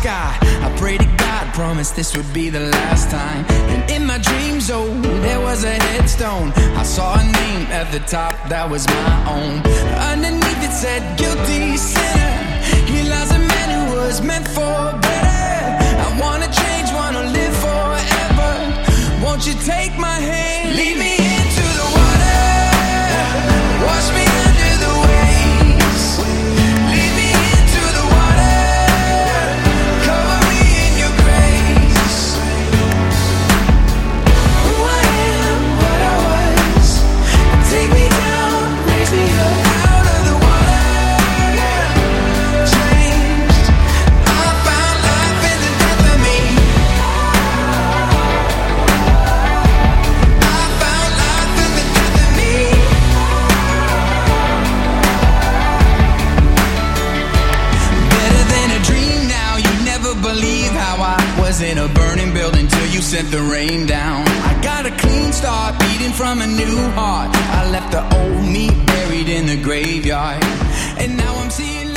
sky. I pray to God, promised this would be the last time. And in my dreams, oh, there was a headstone. I saw a name at the top, that was my own. Underneath it said, guilty sinner. He loves a man who was meant for better. I wanna change, wanna live forever. Won't you take my hand, lead me into the water, wash me under the waves, lead me into the water, cover me in your grace. Who I am, what I was, take me down, raise me up out of the water, changed. I found life in the depth of me. I found life in the depth of me. Better than a dream now. You never believe how I was in a burning building till you sent the rain down. I got a clean start, beating from a new heart. I left the old me buried in the graveyard, and now I'm seeing